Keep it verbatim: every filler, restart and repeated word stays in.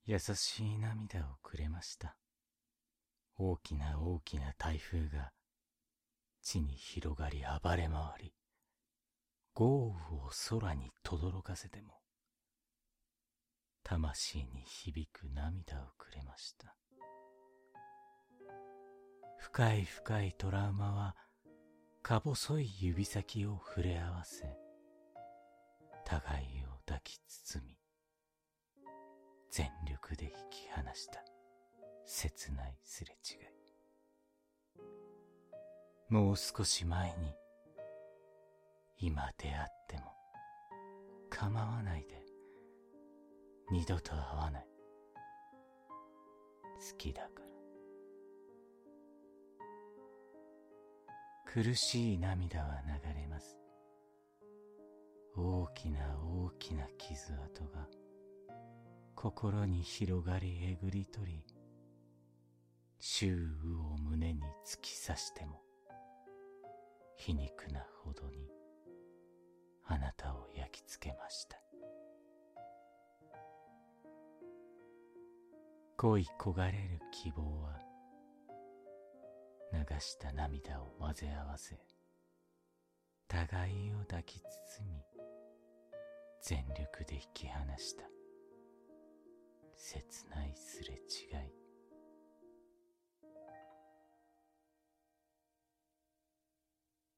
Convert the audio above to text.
優しい涙をくれました。大きな大きな台風が地に広がり暴れ回り、豪雨を空に轟かせても、魂に響く涙をくれました。深い深いトラウマはか細い指先を触れ合わせ、互いを抱き包み、全力で引き離した切ないすれ違い。もう少し前に、今出会っても構わないで、二度と会わない。好きだから。苦しい涙は流れます。大きな大きな傷跡が心に広がりえぐり取り、周囲を胸に突き刺しても皮肉なほどにあなたを焼き付けました。恋焦がれる希望は流した涙を混ぜ合わせ、互いを抱き包み、全力で引き離